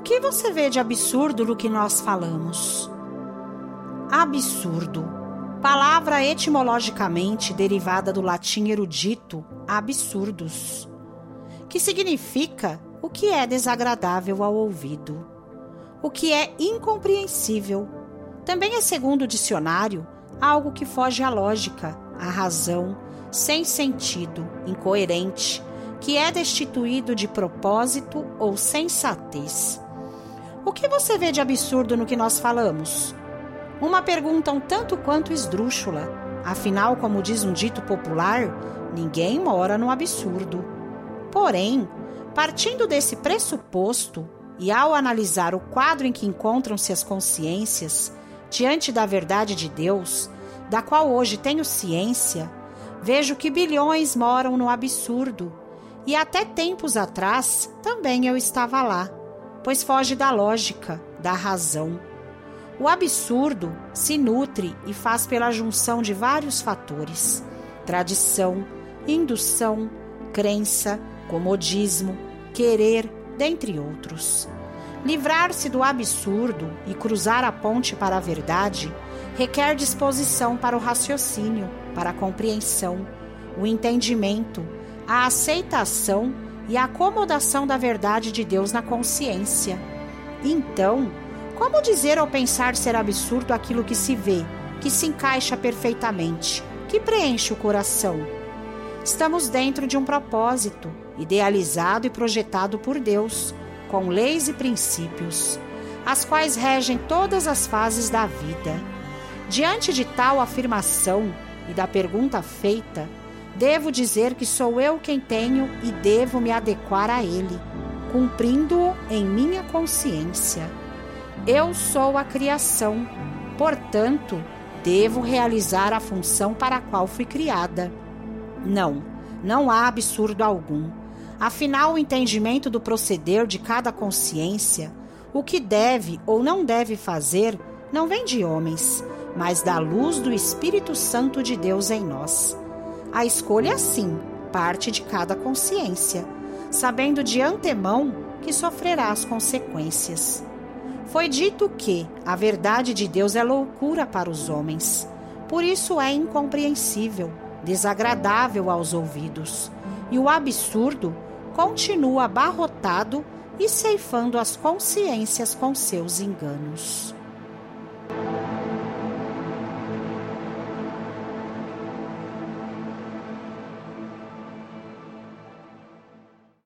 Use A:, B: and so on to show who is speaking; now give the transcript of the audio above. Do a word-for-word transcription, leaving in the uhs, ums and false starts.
A: que você vê de absurdo no que nós falamos? Absurdo, palavra etimologicamente derivada do latim erudito absurdus, que significa o que é desagradável ao ouvido, o que é incompreensível. Também é, segundo o dicionário, algo que foge à lógica, à razão, sem sentido, incoerente, que é destituído de propósito ou sensatez. O que você vê de absurdo no que nós falamos? Uma pergunta um tanto quanto esdrúxula. Afinal, como diz um dito popular, ninguém mora no absurdo. Porém, partindo desse pressuposto e ao analisar o quadro em que encontram-se as consciências diante da verdade de Deus, da qual hoje tenho ciência, vejo que bilhões moram no absurdo, e até tempos atrás também eu estava lá, pois foge da lógica, da razão. O absurdo se nutre e faz pela junção de vários fatores: tradição, indução, crença, comodismo, querer, dentre outros. Livrar-se do absurdo e cruzar a ponte para a verdade requer disposição para o raciocínio, para a compreensão, o entendimento, a aceitação e a acomodação da verdade de Deus na consciência. Então, como dizer ou pensar ser absurdo aquilo que se vê, que se encaixa perfeitamente, que preenche o coração? Estamos dentro de um propósito, idealizado e projetado por Deus, com leis e princípios, as quais regem todas as fases da vida. Diante de tal afirmação e da pergunta feita, devo dizer que sou eu quem tenho e devo me adequar a ele, cumprindo-o em minha consciência. Eu sou a criação, portanto, devo realizar a função para a qual fui criada. Não, não há absurdo algum. Afinal, o entendimento do proceder de cada consciência, o que deve ou não deve fazer, não vem de homens, mas da luz do Espírito Santo de Deus em nós. A escolha, sim, parte de cada consciência, sabendo de antemão que sofrerá as consequências. Foi dito que a verdade de Deus é loucura para os homens, por isso é incompreensível, desagradável aos ouvidos, e o absurdo continua abarrotado e ceifando as consciências com seus enganos.